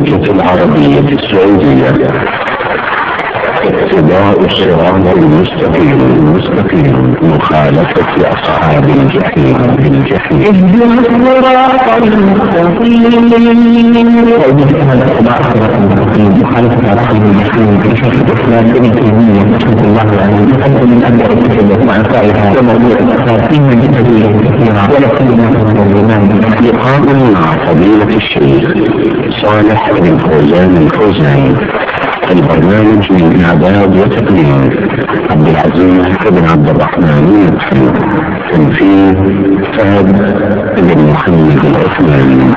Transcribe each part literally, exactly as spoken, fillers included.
المملكة العربية السعودية. اتباع الصراط المستقيم المستقيم مخالفة أصحاب الجحيم الجحيم. اهدنا الصراط المستقيم. مخالفة أصحاب الجحيم في شيخ الإسلام ابن تيمية رحمة الله عليه يقدم من أمر الكتب مع فائدة وموضوع الأساسي من أدلة كثيرة ولا سيما من الإمام. لقاء مع فضيلة الشيخ صالح بن فوزان الفوزان. البرنامج من إعداد وتقديم عبد العزيز بن عبد الرحمن الحلو. تنفيذ فهد بن محمد العثماني.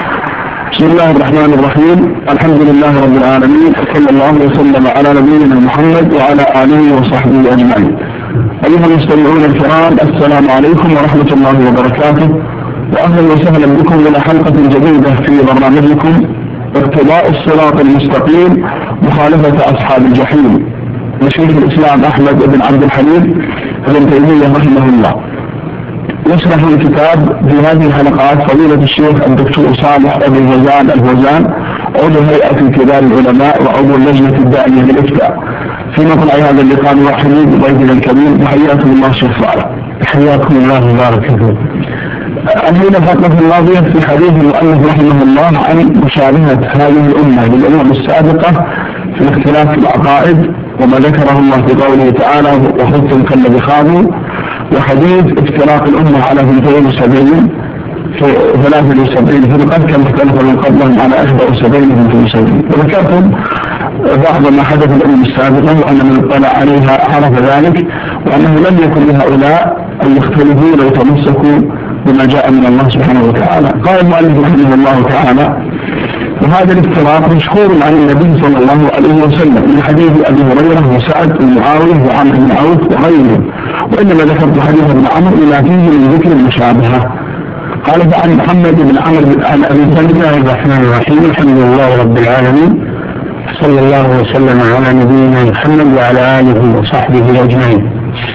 بسم الله الرحمن الرحيم. الحمد لله رب العالمين، صلى الله وسلم على نبينا محمد وعلى آله وصحبه أجمعين. أيها المستمعون الكرام، السلام عليكم ورحمة الله وبركاته، وأهلا وسهلا بكم إلى حلقة جديدة في برنامجكم اتباع الصراط المستقيم مخالفة أصحاب الجحيم لشيخ الإسلام أحمد بن عبد الحليم بن تيمية رحمه الله. يشرح الكتاب في هذه الحلقات فضيلة الشيخ الدكتور صالح بن فوزان الفوزان، عضو هيئة كبار العلماء وعضو اللجنة الدائمة للإفتاء. في مطلع هذا اللقاء الواحد بضيفنا الكريم، وحياكم الله شيخ صالح. حياكم الله وبارك فيكم. أنهينا الفترة الماضية في حديث المؤلف رحمه الله عن مشابهة هذه الأمة للأمم السابقة في الاختلاف في العقائد، وما ذكره الله في قوله تعالى وخذتم كالذي خاضوا، وحديث افتراق الأمة على اثنتين وسبعين في ثلاثة وسبعين فرقة كما اختلف من قبلهم على إحدى وسبعين في سبعين. وذكرتم بعض ما حدث الأمم السابقة وأن من اطلع عليها عرف ذلك، وأنه لم يكن لهؤلاء أن يختلفوا ويتمسكوا بما جاء من الله سبحانه وتعالى. قال المؤلف رحمه الله تعالى: وهذا الافتراق مشهور عن النبي صلى الله عليه وسلم من حديث أبي هريرة وسعد ومعاوية وعمرو بن عوف وغيرهم، وإنما ذكرت حديث ابن عمرو إلى فيه من ذكر المشابهة. قال: فعن محمد بن عمرو عن أبي بسم الله الرحمن الرحيم. الحمد لله رب العالمين، صلى الله وسلم على نبينا محمد وعلى آله وصحبه أجمعين.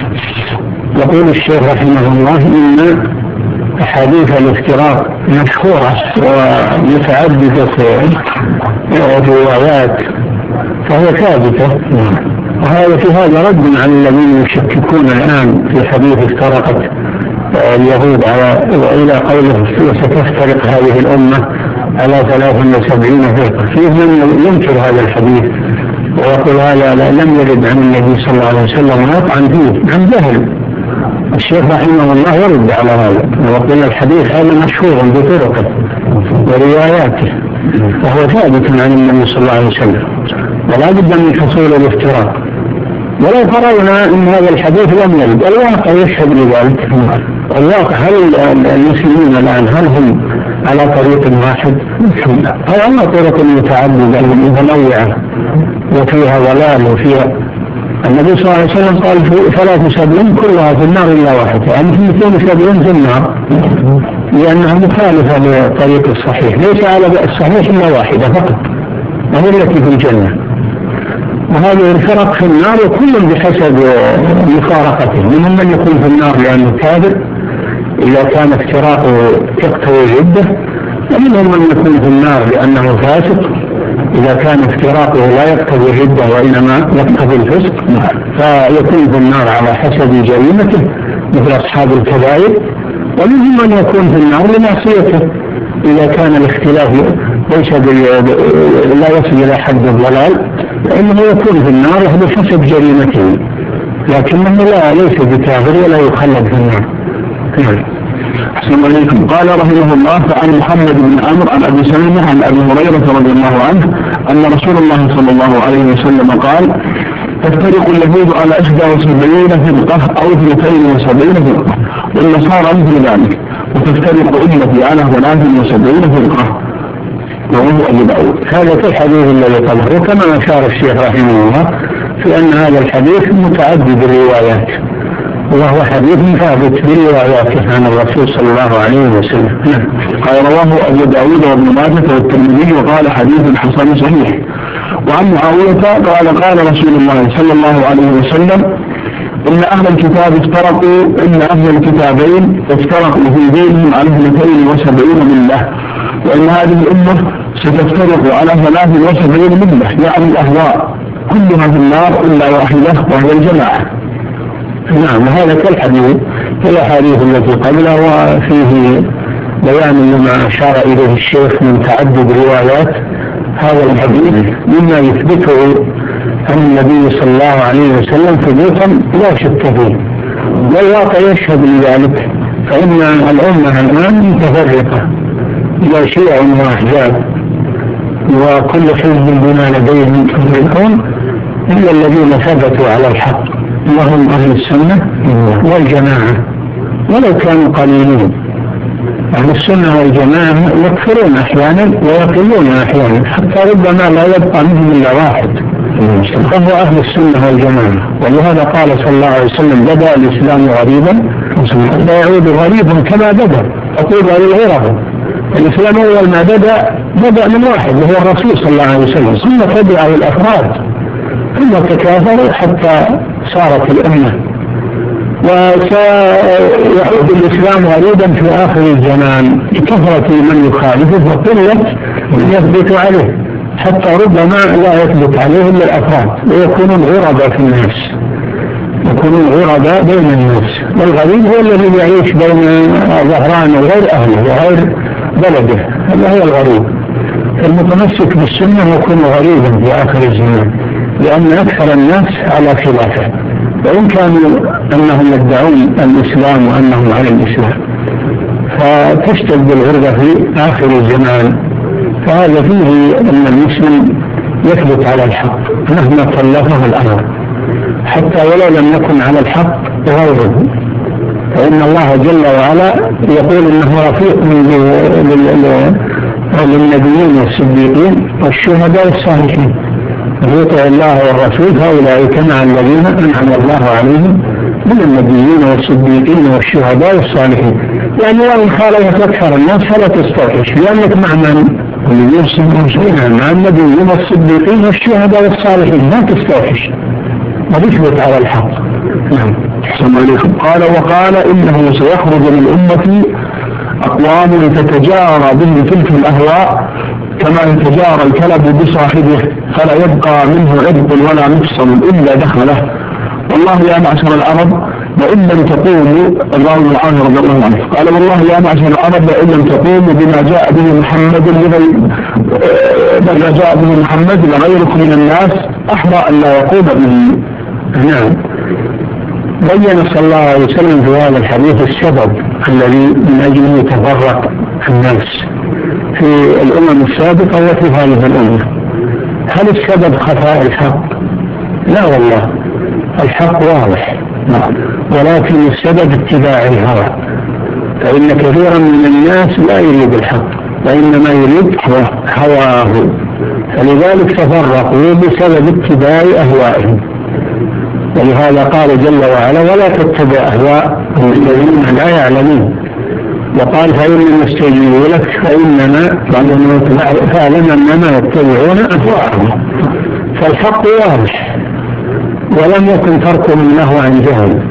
يقول الشيخ رحمه الله: إن أحاديث الافتراق مشهورة ومتعددة الروايات فهي ثابتة، وهذا في هذا رد على الذين يشككون الآن في حديث افترقت اليهود على إلى قوله وستفترق هذه الأمة على ثلاث وسبعين فرقة. فيه من ينكر هذا الحديث ويقول هذا لم يرد عن النبي صلى الله عليه وسلم ويطعن فيه عن جهل. الشيخ رحمه الله يرد على هذا ويقول الحديث هذا مشهور بطرقه ورواياته وهو ثابت عن النبي صلى الله عليه وسلم، ولا بد من حصول الافتراق. ولو فرضنا ان هذا الحديث لم يرد، الواقع يشهد لذلك. الواقع هل المسلمين الان هل هم على طريق واحد؟ هل على طرق متعدده متنوعه وفيها ضلال وفيها. النبي صلى الله عليه وسلم قال ثلاث وسبعين كلها في النار إلا واحدة، يعني في اثنين وسبعين في النار، لأنها مخالفة للطريق الصحيح. ليس على الصحيح إلا واحدة فقط وهي التي في الجنة، وهذه الفرق في النار وكل بحسب مفارقته. منهم من يكون في النار لأنه كافر إذا كان افتراقه يقتضي الردة، ومنهم من يكون في النار لأنه فاسق إذا كان افتراقه لا يقتضي الردة وإنما يقتضي الفسق، فيكون في النار على حسب جريمته مثل أصحاب الكبائر. ومنهم من يكون في النار لمعصيته إذا كان الاختلاف ليس لا يصل إلى حد الضلال، فإنه يكون في النار بحسب جريمته، لكنه لا ليس بكافر ولا يخلد في النار. أحسن عليكم. قال رحمه الله: فعن محمد بن عمرو عن أبي سلمة عن أبي هريرة رضي الله عنه أن رسول الله صلى الله عليه وسلم قال: تفترق اليهود على إحدى وسبعين فرقة أو اثنتين وسبعين فرقة، والنصارى مثل ذلك، وتفترق أمتي على ثلاث وسبعين فرقة. رواه أبو داود. هذا في الحديث الذي قبله، كما أشار الشيخ رحمه الله في أن هذا الحديث متعدد الروايات، وهو حديث ثابت برواياته عن الرسول صلى الله عليه وسلم. قال: رواه أبو داود وابن ماجه والترمذي وقال حديث حسن صحيح. وعن معاوية قال: قال رسول الله صلى الله عليه وسلم: إن أهل الكتاب افترقوا إن أهل الكتابين افترقوا في دينهم على اثنتين وسبعين ملة، وإن هذه الأمة ستفترق على ثلاث وسبعين ملة، يعني الأهواء كلها في النار إلا واحدة وهي الجماعة. نعم، هذا كالحديث الأحاديث التي قبله، وفيه بيان لما أشار إليه الشيخ من تعدد روايات هذا الحديث مما يثبته عن النبي صلى الله عليه وسلم ثبوتا لا شك فيه، والواقع يشهد لذلك. فإن الأمة الآن متفرقة إلى شيع وأحزاب، وكل حزب بما لديهم فرحون إلا الذين ثبتوا على الحق وهم أهل السنة والجماعة ولو كانوا قليلين. أهل السنة والجماعة يكفرون أحيانا ويقلون أحيانا، حتى ربما لا يبقى منهم إلا واحد، فهو أهل السنة والجماعة. ولهذا قال صلى الله عليه وسلم: بدأ الإسلام غريبا ويعود غريبا كما بدأ. أقول للغرب الإسلام أول ما بدأ بدأ من واحد وهو الرسول صلى الله عليه وسلم، ثم تبعه الأفراد ثم تكاثروا حتى صارت الأمة. وسيعود الإسلام غريبا في آخر الزمان بكثرة من يخالفه وقلة من يثبت عليه، حتى ربما لا يثبت عليه إلا الأفراد ويكونون غرباء في الناس، يكونون غرباء بين الناس. والغريب هو الذي يعيش بين ظهران وغير أهله وغير بلده، هذا هو الغريب. المتمسك بالسنة يكون غريبا في آخر الزمان، لأن أكثر الناس على خلافه، وإن كانوا أنهم يدعون الإسلام وأنهم على الإسلام. فتشتد بالغربة في آخر الزمان. فهذا فيه أن المسلم يثبت على الحق مهما كلفه الأمر، حتى ولو لم يكن على الحق غيره، فإن الله جل وعلا يقول إنه رفيق للنبيين والصديقين والشهداء والصالحين. يطع الله والرسول فأولئك مع الذين أنعم الله عليهم من النبيين والصديقين والشهداء والصالحين. يعني وإن خالفت أكثر الناس فلا تستوحش، لأنك مع من؟ مع النبيين والصديقين والشهداء والصالحين، ما تستوحش، ما تثبت على الحق. نعم. قال: وقال إنه سيخرج من أمتي أقوام تتجارى بهم تلك الأهواء كما يتجارى الكلب بصاحبه، فلا يبقى منه عرض ولا مفصل إلا دخله. والله يا معشر العرب وإن لم تقوموا، الراوي العام رضي الله عنه قال: والله يا معشر العرب وإن لم تقوموا بما جاء به محمد بما جاء به محمد لغيركم من الناس أحرى أن لا يقوم به. نعم. بين صلى الله عليه وسلم في هذا الحديث السبب الذي من أجله تفرق الناس في الأمم السابقة وفي هذه الأمة. هل السبب خفاء الحق؟ لا والله، الحق واضح، ولكن السبب اتباع الهوى، فإن كثيرا من الناس لا يريد الحق وإنما يريد هواه، فلذلك تفرقوا بسبب اتباع أهوائهم. ولهذا قال جل وعلا: ولا تتبع أهواء الذين لا يعلمون. وقال: فإن يستجيبوا لك فإنما فاعلم أنما يتبعون أهواءهم. فالحق واضح، ولم يكن تركهم له عن جهل،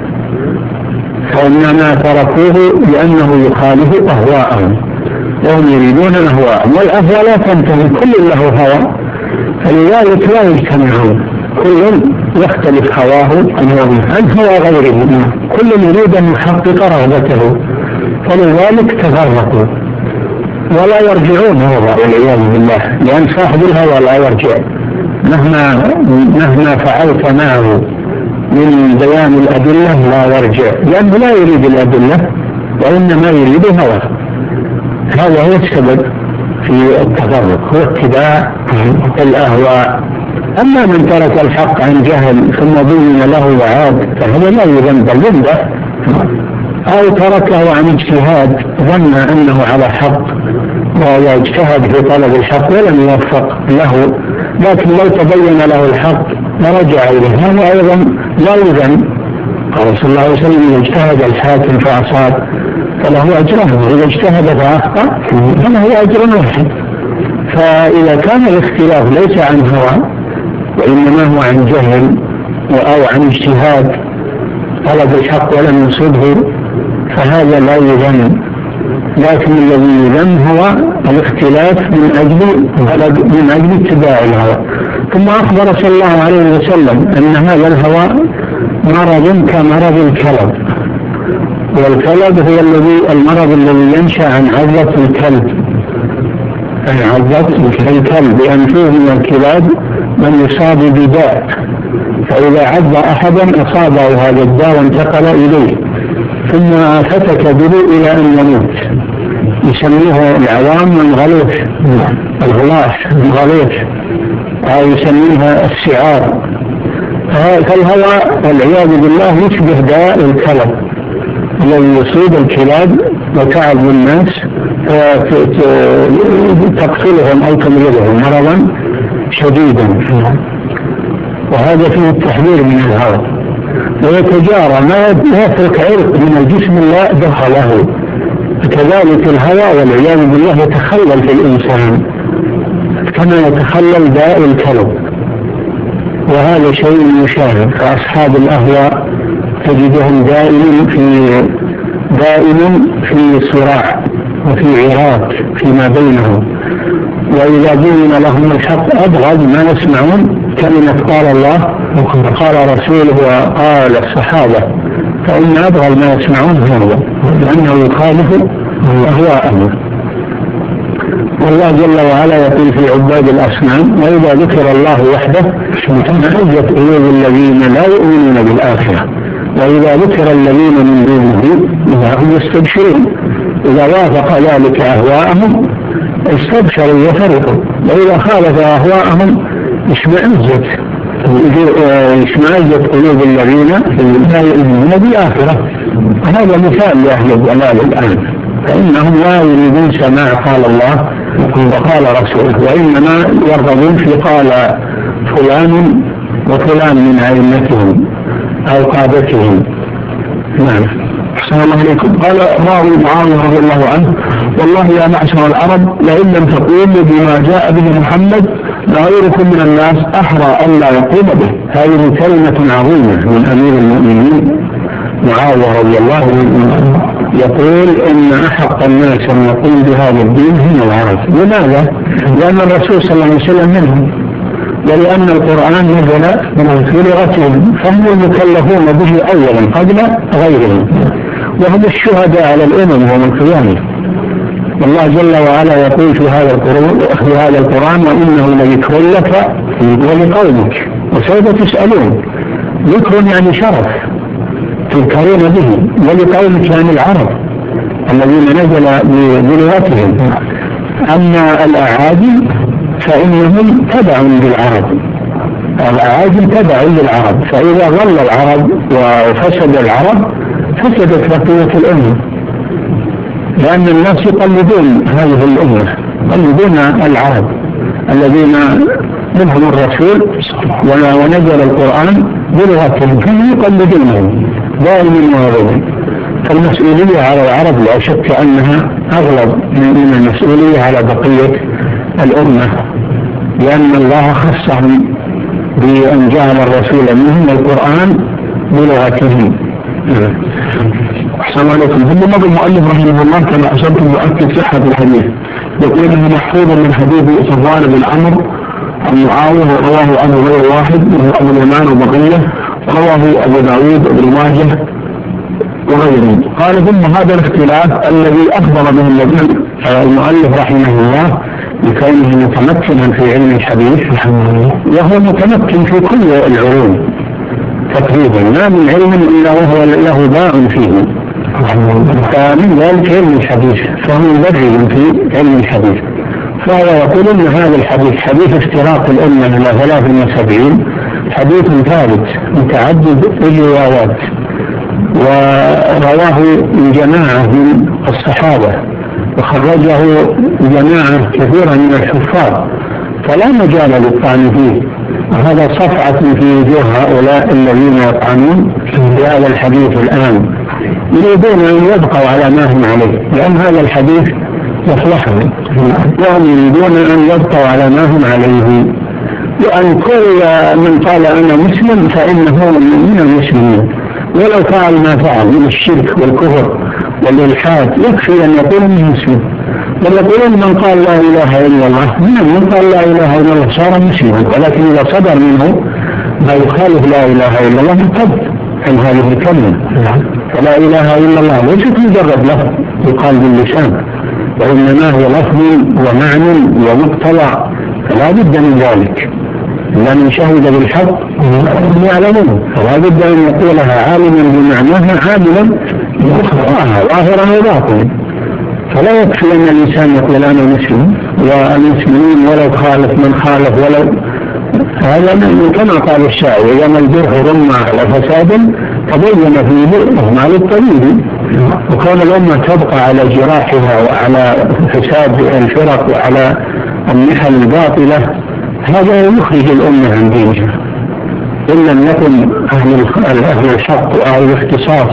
فإنما تركوه لأنه يخالف أهواءهم، وهم يريدون أهواءهم، والأهواء لا تنتهي، كل له هوى، فلذلك لا يجتمعون، كل يختلف هواه عن هوى غيره، كل يريد أن يحقق رغبته، فلذلك تفرقوا ولا يرجعون هذا والعياذ بالله، لأن صاحب الهوى لا يرجع مهما مهما فعلت معه من بيان الأدلة، لا يرجع، لأنه لا يريد الأدلة وإنما يريد هوى. هذا هو السبب في التفرق، هو اتباع الأهواء. أما من ترك الحق عن جهل ثم بين له وعاد فهذا لا يذنب الذنب، أو تركه عن اجتهاد ظن أنه على حق ويجتهد في طلب الحق ولم يوفق له، لكن لو تبين له الحق ورجع إليه هذا أيضا لا يذنب. قال صلى الله عليه وسلم: إذا اجتهد الحاكم فأصاب فله أجران، وإذا اجتهد فأخطأ فله أجر واحد. فإذا كان الاختلاف ليس عن هوى وإنما هو عن جهل أو عن اجتهاد طلب الحق ولم يصبه، فهذا لا يذم، لكن الذي يذم هو الاختلاف من أجل من أجل اتباع الهوى. ثم أخبر صلى الله عليه وسلم أن هذا الهوى مرض كمرض الكلب، والكلب هو الذي المرض الذي ينشأ عن عضة الكلب، عن عضة الكلب، لأن فيه من الكلاب من يصاب بداء، فإذا عض أحدا أصابه هذا الداء وانتقل إليه ثم فتك به إلى أن يموت، يسميه العوام الغلوش الغلاش الغلوش أو يسميها السعار. فالهوى والعياذ بالله يشبه داء الكلب الذي يصيب الكلاب وتعب الناس تقتلهم أو تمرضهم مرضا شديدا، وهذا فيه التحذير من الهوى. ويتجارى ما يترك عرق من الجسم لا دخله، كذلك الهوى والعياذ بالله يتخلل في الإنسان كما يتخلل داء الكلب، وهذا شيء يشاهد. فأصحاب الأهواء تجدهم دائما في دائما في صراع وفي عراك فيما بينهم، وإذا بين لهم الحق أبغض ما يسمعون كلمة قال الله وقال رسوله وقال الصحابة، فإن أبغض ما يسمعون هذا لأنه يخالف أهواءهم. والله جل وعلا يقول في عباد الأصنام وإذا ذكر الله وحده اشمئزت قلوب الذين لا يؤمنون بالآخرة وإذا ذكر الذين من دونه إذا هم يستبشرون. إذا وافق ذلك أهواءهم استبشروا وفرحوا، وإذا خالف أهواءهم اشمئزت اشمئزت قلوب الذين لا يؤمنون بالآخرة. هذا مثال لأهل الضلال الآن، فإنهم لا يريدون سماع قال الله وقال رسوله، وإنما يرغبون في قال فلان وفلان من أئمتهم أو قادتهم. نعم. أحسن الله إليكم. قال راوي معاوية رضي الله عنه: والله يا معشر العرب لئن لم تقوموا بما جاء به محمد لغيركم من الناس أحرى أن لا يقوم به. هذه كلمة عظيمة من أمير المؤمنين معاوية رضي الله عنه، يقول إن أحق الناس أن يقوم بهذا الدين هم العرب. لماذا؟ لأن الرسول صلى الله عليه وسلم منهم، ولأن القرآن نزل في لغتهم فهم المكلفون به أولا قبل غيرهم، وهم الشهداء على الأمم يوم القيامة. والله جل وعلا يقول في هذا القرآن في هذا القرآن وإنه لذكر لك ولقومك وسوف تسألون. ذكر يعني شرف تذكرون به، ولقومك يعني العرب الذين نزل بلغتهم. أما الأعاجم فإنهم تبع للعرب، الأعاجم تبع للعرب، فإذا ظل العرب وفسد العرب فسدت بقية الأمة، لأن الناس يقلدون هذه الأمة، يقلدون العرب الذين منهم الرسول ونزل القرآن بلغتهم فهم يقلدونهم دائما وابدا. فالمسؤولية على العرب لا شك أنها أغلب من المسؤولية على بقية الأمة، لأن الله خصهم بأن جعل الرسول منهم القرآن بلغتهم. أحسن الله عليكم. ثم مضى المؤلف رحمه الله كما أشرت مؤكد صحة الحديث، يقول إنه محفوظ من حديث صفوان بن عمرو عن معاوية رواه عنه غير واحد وهو أبو اليمان وبقية، رواه أبو داود وابن ماجه وغيره. قال ثم هذا الاختلاف الذي أخبر به النبي المؤلف رحمه الله بكونه متمكنا في علم الحديث، وهو متمكن في كل العلوم تقريبا، ما من علم إلا وهو له باع فيه، فمن ذلك علم الحديث، فهو مبرر في علم الحديث. فهو يقول إن هذا الحديث حديث افتراق الأمة إلى ثلاث وسبعين حديث ثابت متعدد الروايات، ورواه جماعة من الصحابة وخرجه جماعة كثيرة من الحفاظ، فلا مجال للطعن فيه. هذا صفعة في وجوه هؤلاء الذين يطعنون في هذا الحديث الآن، يريدون أن يبقوا على ما هم عليه، لأن هذا الحديث يصلحهم، وهم يريدون أن يبقوا على ما هم عليه، لأن كل من قال أنا مسلم فإنه من المسلمين، ولو فعل ما فعل من الشرك والكفر والإلحاد يكفي أن يقول أنه مسلم. بل يقولون من قال لا إله إلا الله، من قال لا إله إلا الله صار مسلما، ولكن إذا صدر منه ما يخالف لا إله إلا الله ارتد عن هذه الكلمة. فلا إله إلا الله ليست مجرد لفظ يقال باللسان، وإنما هو لفظ ومعنى ومقتضى، فلا بد من ذلك. لمن شهد بالحق هم يعلمون، فلا بد أن يقولها عالما بمعناها عالما بمقتضاها ظاهرا وباطنا. فلا يكفي أن الإنسان يقول أنا مسلم، والمسلمين ولو خالف من خالف ولو هذا كما قال الشاعر إذا الجرح رمى على فساد تبين فيه رغم على الطبيب. وكون الأمة تبقى على جراحها وعلى فساد الفرق وعلى النحل الباطلة هذا يخرج الأمة عن دينها. إن لم يكن أهل الحق وأهل الاختصاص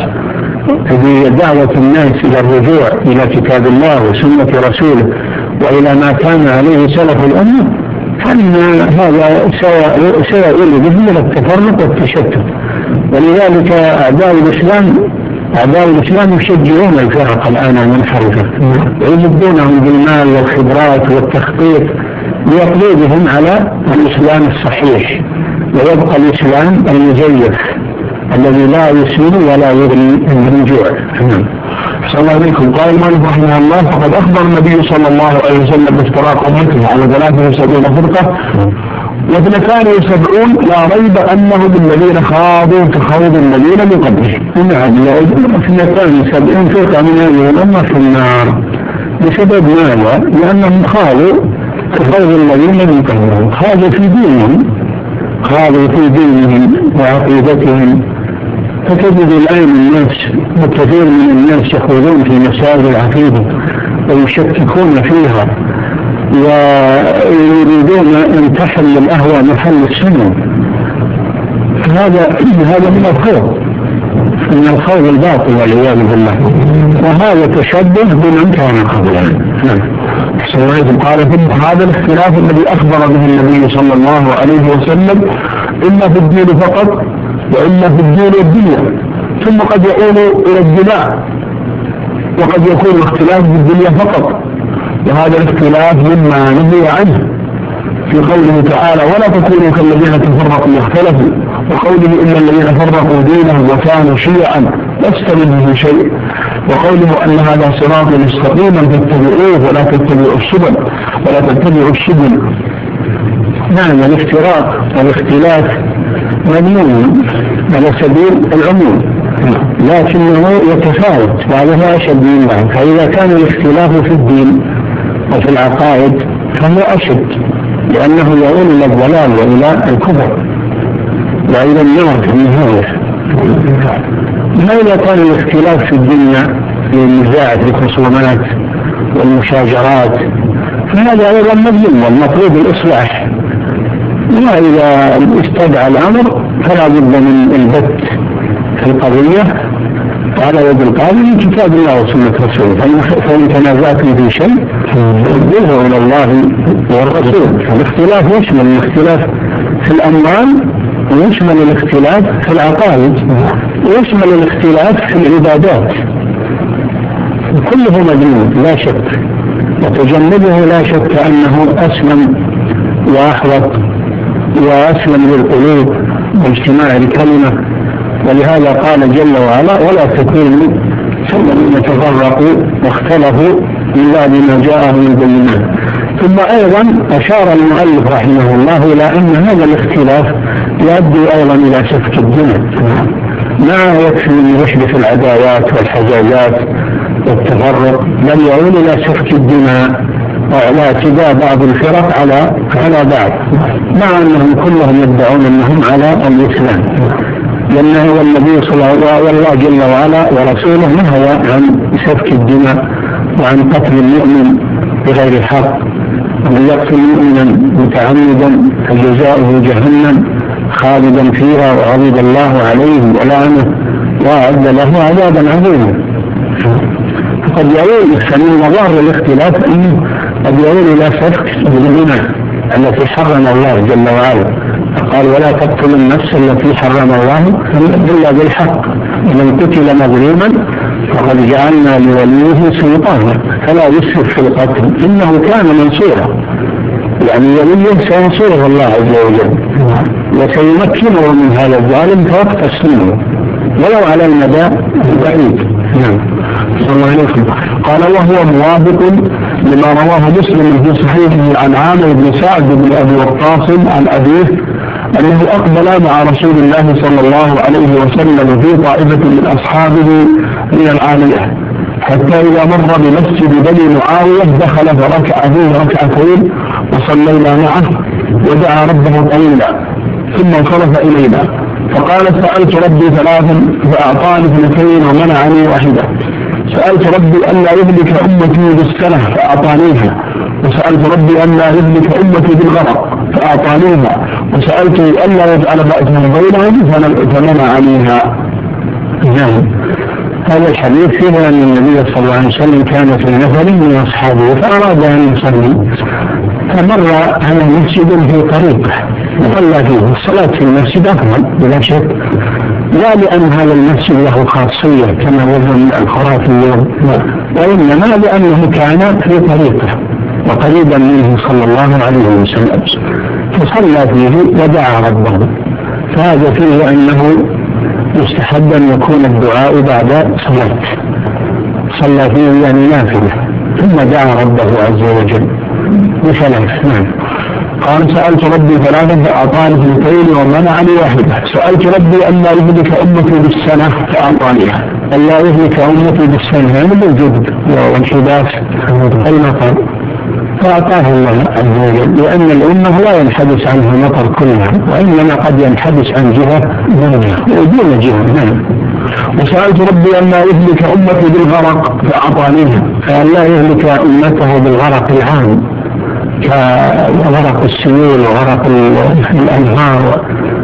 بدعوة الناس إلى الرجوع إلى كتاب الله وسنة رسوله وإلى ما كان عليه سلف الأمة، فإن هذا سيؤول به إلى التفرق والتشتت. ولذلك أعداء الإسلام أعداء الإسلام يشجعون الفرق الآن المنحرفة ويمدونهم بالمال والخبرات والتخطيط ليقليدهم على الإسلام الصحيح، ويبقى الإسلام المزيف الذي لا يسمن ولا يغني من جوع. صلى الله عليكم. قال المؤلف رحمه الله فقد أخبر النبي صلى الله عليه وسلم بافتراق أمته على ثلاثة وسبعين فرقة، واثنتان وسبعون لا ريب أنهم الذين خاضوا كخوض الذين من قبلهم. نعم، اثنتان وسبعين فرقة من هذه الأمة في النار بسبب ماذا؟ لأنهم خاضوا كخوض الذين من قبلهم، خاضوا في دينهم خاضوا في دينهم وعقيدتهم. فتجد الآن الناس وكثير من الناس يخوضون في مسائل العقيدة ويشككون فيها ويريدون أن تحل الأهوى محل السنة. هذا هذا من الخوض من الخوض الباطل والعياذ بالله، وهذا تشبه بمن كان قبلنا. قال ثم هذا الاختلاف الذي أخبر به النبي صلى الله عليه وسلم إما في الدين فقط وإما في الدين والدنيا، ثم قد يؤول إلى الدماء، وقد يكون الاختلاف في الدنيا فقط، وهذا الاختلاف مما نهي عنه في قوله تعالى ولا تكونوا كالذين تفرقوا واختلفوا، وقوله إن الذين فرقوا دينهم وكانوا شيعا لست منهم شيء، وقوله أن هذا صراط مستقيما فاتبعوه ولا تتبعوا السبل ولا تتبعوا السبل. نعم، الافتراق والاختلاف مذموم على سبيل العموم، لكنه يتفاوت بعضها أشد من بعض. فإذا كان الاختلاف في الدين وفي العقائد فهو أشد، لأنه يؤول إلى الضلال وإلى الكفر وإلى النار في النهاية. ما إذا كان الاختلاف في الدنيا للنزاع في الخصومات والمشاجرات فهذا أيضا مذموم والمطلوب الإصلاح. وإذا استدعى الأمر فلا بد من البت في القضية على يد القاضي من كتاب الله وسنة رسوله. فإن تنازعتم في شيء فردوه إلى الله والرسول. فالاختلاف يشمل الاختلاف في الأموال ويشمل الاختلاف في العقائد ويشمل الاختلاف في العبادات، كله مذموم لا شك، وتجنبه لا شك أنه أسلم وأحوط وأسلم للقلوب واجتماع الكلمة. ولهذا قال جل وعلا ولا تكونوا كالذين تفرقوا واختلفوا من بعد ما جاءهم البينات. ثم أيضا أشار المؤلف رحمه الله إلى أن هذا الاختلاف يؤدي أيضا إلى سفك الدماء، ما يكفي من يحدث العداوات والحجاجات والتفرق، بل يؤول إلى سفك الدماء وإلى اعتداء بعض الفرق على على بعض، مع أنهم كلهم يدعون أنهم على الإسلام. لأنه والنبي صلى الله عليه وسلم والله جل وعلا ورسوله نهى عن سفك الدماء وعن قتل المؤمن بغير حق، ومن يقتل مؤمنا متعمدا فجزاؤه جهنم خالدا فيها وغضب الله عليه ولعنه وأعد له عذابا عظيما. فقد يؤول فمن مظاهر الاختلاف أنه قد يؤول إلى سفك الدماء التي حرم الله جل وعلا، قال ولا تقتل النفس التي حرم الله إلا بالحق، ومن قتل مظلوما فقد جعلنا لوليه سلطانا فلا يسرف في القتل إنه كان منصورا، يعني وليه سينصره الله عز وجل وسيمكنه من هذا الظالم فيقتص منه ولو على المدى البعيد. نعم. صلى الله عليه وسلم. قال وهو موافق لما رواه مسلم في صحيحه عن عامر بن سعد بن أبي وقاص عن أبيه أنه أقبل مع رسول الله صلى الله عليه وسلم في طائفة من أصحابه من العالية حتى إذا مر بمسجد بني معاوية دخل فركع فيه ركعتين وصلينا معه ودعا ربه طويلا ثم انصرف إلينا فقال سألت ربي ثلاثا فأعطاني اثنتين ومنعني واحدة. سألت ربي أن لا يهلك أمتي بالسنة فأعطانيها، وسألت ربي أن لا يهلك أمتي بالغرق فأعطانيها، وسألت أن لا يجعل بأسهم بينهم فمنعنيها. نعم. هذا الحديث فيه أن النبي صلى الله عليه وسلم كان في نفر من أصحابه فأراد أن يصلي فمر على مسجد في طريقه وصلى فيه. الصلاة في المسجد أفضل بلا شك، لا لأن هذا المسجد له خاصية كما يظن الخرافيون، وإنما لأنه كان في طريقه وقريبا منه صلى الله عليه وسلم فصلى فيه ودعا ربه. فهذا فيه أنه يستحب أن يكون الدعاء بعد صلاة صلى فيه يعني نافلة ثم دعا ربه عز وجل بثلاث. نعم. قال سألت ربي ثلاثا فأعطاني اثنتين ومنعني واحدة. سألت ربي أن لا يهلك أمتي بالسنة فأعطانيها. أن لا يهلك أمتي بالسنة يعني بالجد والحداث المطر فأعطاه الله عز وجل لأن الأمة لا ينحدث عنها المطر كلها وإنما قد ينحدث عن جهة دون جهة. نعم. وسألت ربي أن لا يهلك أمتي بالغرق فأعطانيها، فأن لا يهلك أمته بالغرق العام كغرق السيول وغرق الأنهار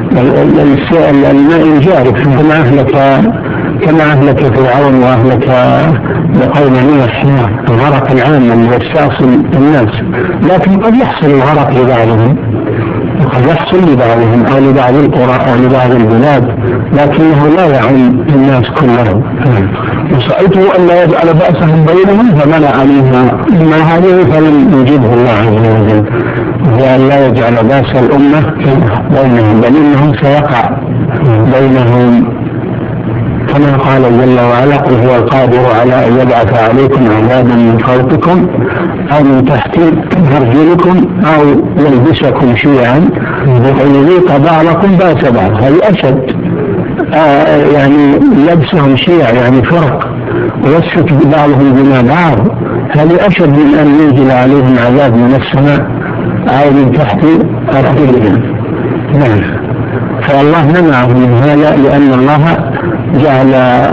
الماء الجارف كما أهلك كما أهلك فرعون وأهلك بقوم نوح الغرق العام الذي يستأصل الناس. لكن قد يحصل الغرق لبعضهم وقد يحصل لبعضهم أو لبعض القرى أو لبعض البلاد لكنه لا يعم الناس كلهم. وسألته أن لا يجعل بأسهم بينهم فمنع عليها ما هذه فلم يجبه الله عز وجل وأن لا يجعل بأس الأمة بينهم بل إنهم سيقع بينهم كما قال جل وعلا قل هو القادر على أن يبعث عليكم عذابا من فوقكم أو من تحت أرجلكم أو يلبسكم شيعا ويذيق بعضكم بأس بعض. هذه أشد آه يعني لبسهم شيع يعني فرق ويسفك بعضهم بما بعض، هذه أشد من أن ينزل عليهم عذاب من السماء أو من تحت أرجلهم. نعم. فالله منعه من هذا لأن الله جعل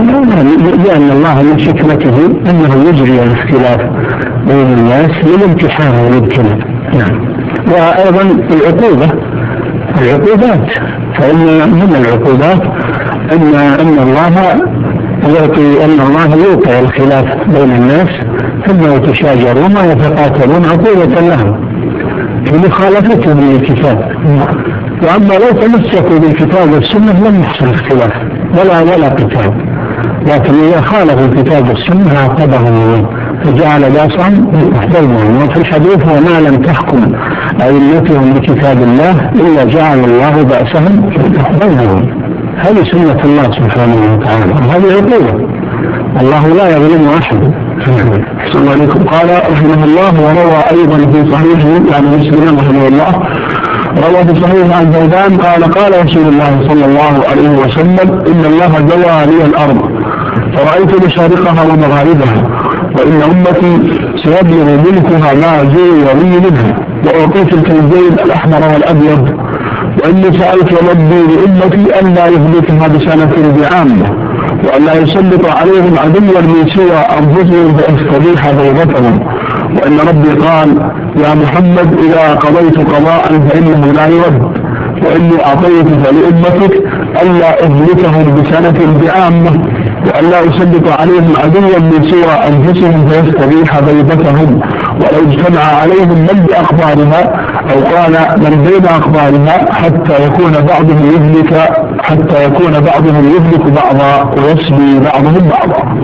لأن الله من حكمته أنه يجري الاختلاف بين الناس للامتحان والابتلاء. نعم. وأيضا العقوبة العقوبات فإن من العقوبات أن أن الله يعطي أن الله يوقع الخلاف بين الناس ثم يتشاجرون ويتقاتلون عقوبة لهم في مخالفتهم للكتاب. وأما لو تمسكوا بالكتاب والسنة لم يحصل اختلاف ولا ولا قتال، لكن إذا خالفوا الكتاب والسنة عاقبهم الله فجعل بأسهم بينهم. وفي الحديث وما لم تحكم أئمتهم بكتاب الله إلا جعل الله بأسهم بينهم. هذه سنة الله سبحانه وتعالى وهذه عقوبة الله لا يظلم أحد. صلى الله عليه وسلم. قال رحمه الله وروى أيضا في صحيحه يعني مسلم رحمه الله روى في صحيح عن زيدان قال قال رسول الله صلى الله عليه وسلم إن الله جوى لي الأرض فرأيت مشارقها ومغاربها وإن أمتي سيبلغ ملكها ما جوي لي منها وأعطيت الكنزين الأحمر والأبيض وإني سألت ربي لأمتي أن لا يهلكها بسنة بعامة وأن لا يسلط عليهم عدوا من سوى أنفسهم فيستبيح بيضتهم وإن ربي قال يا محمد إذا قضيت قضاء فإنه لا يرد وإني أعطيتك لأمتك ألا أهلكهم بسنة بعامة وأن لا يسلط عليهم عدوا من سوى أنفسهم فيستبيح بيضتهم ولو اجتمع عليهم من بأخبارها أو قال من بين أخبارها حتى يكون بعضهم يهلك حتى يكون بعضهم يهلك بعضا ويسبي بعضهم بعضا.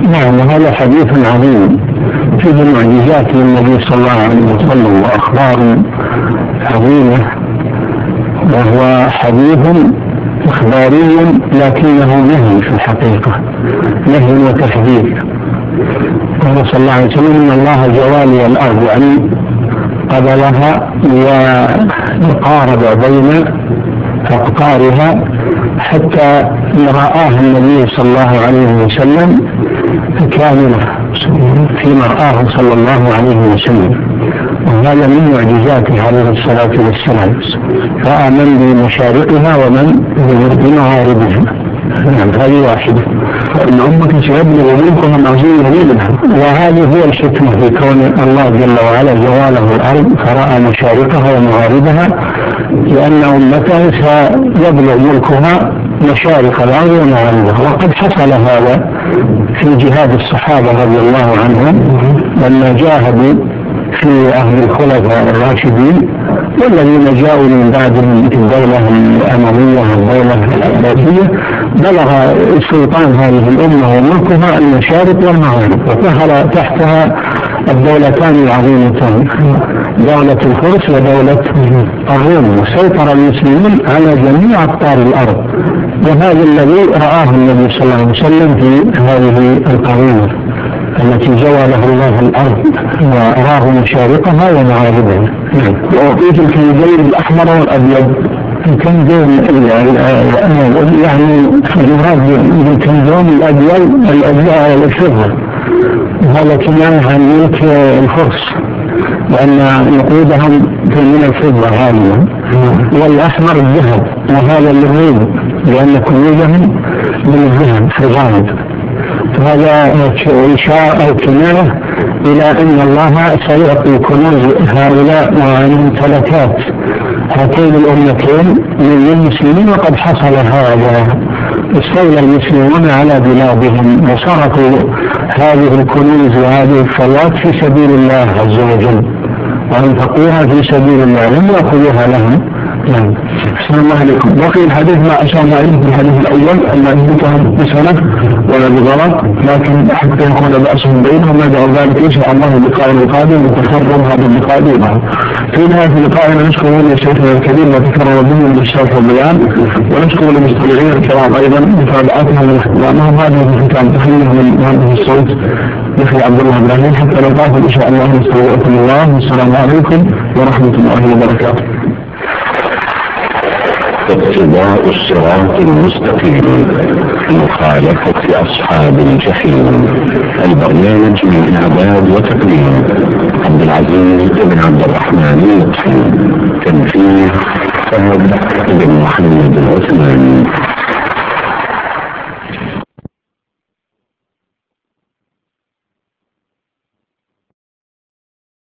نعم، هذا حديث عظيم فيه معجزات للنبي صلى الله عليه وسلم وأخبار عظيمة، وهو حديث إخباري لكنه نهي في الحقيقة، نهي وتحذير. قال صلى الله عليه وسلم إن الله جوالي الأرض، يعني قبلها ويقارب بين أقطارها حتى رآه النبي صلى الله عليه وسلم كاملة في مرآه صلى الله عليه وسلم، وهذا من معجزاته عليه الصلاة والسلام، رأى من بمشارقها ومن بمغاربها. نعم، هذه واحدة. فإن أمك سيبلغ ملكها العظيم منها، وهذه هي الحكمة في كون الله جل وعلا جواله الأرض فرأى مشارقها ومغاربها، لأن أمته سيبلغ ملكها مشارق الأرض ومغاربها. وقد حصل هذا في جهاد الصحابة رضي الله عنهم لما جاهدوا في أهل الخلفاء الراشدين والذين جاءوا من بعدهم الدولة الأموية والدولة العباسية، بلغ سلطان هذه الأمة وملكها المشارق والمغارب، ودخل تحتها الدولتان العظيمتان، دولة الفرس ودولة الروم، وسيطر المسلمين على جميع أقطار الأرض. وهذا الذي رآه النبي صلى الله عليه وسلم في هذه القضية التي جواله الله الأرض وأراه مشارقها ومغاربها. وأعطيت الكنزين الأحمر والأبيض. الكنزين يعني المراد بالكنزين الأبيض الأبيض الفضة، وهذا كناية عن ملك الفرس لأن نقودهم من الفضة غالبا، والأحمر الذهب، وهذا للروم لأن كنوزهم من الذهب في الغالب. هذا إشارة أو كناية إلى أن الله سيعطي كنوز هؤلاء وممتلكات هاتين الأمتين للمسلمين، وقد حصل هذا. استولى المسلمون على بلادهم وصرفوا هذه الكنوز وهذه الثروات في سبيل الله عز وجل، وأنفقوها في سبيل الله، لم يأخذوها لهم. نعم. السلام الله عليكم. بقي الحديث ما أشرنا إليه في الحديث الأول أن أثبتهم بسنة ولا بغلط، لكن حتى يكون بأسهم بينهم ندعو ذلك إن شاء الله اللقاء القادم وتكرم هذا اللقاء بينهم. في نهاية لقائنا نشكر لشيخنا الكريم وتكرم بهم بالشرح والبيان، ونشكر للمستمعين الكرام أيضا متابعتهم واحترامهم. هذه الختام تحية من مهندس الصوت يحيى عبد الله إبراهيم، حتى نلقاكم إن شاء الله نستودعكم الله، والسلام عليكم ورحمة الله وبركاته. اقتضاء الصراط المستقيم مخالفة أصحاب الجحيم. البرنامج من إعداد وتقديم عبد العزيز بن عبد الرحمن اللطفي، تنفيذ فهد بن محمد العثماني.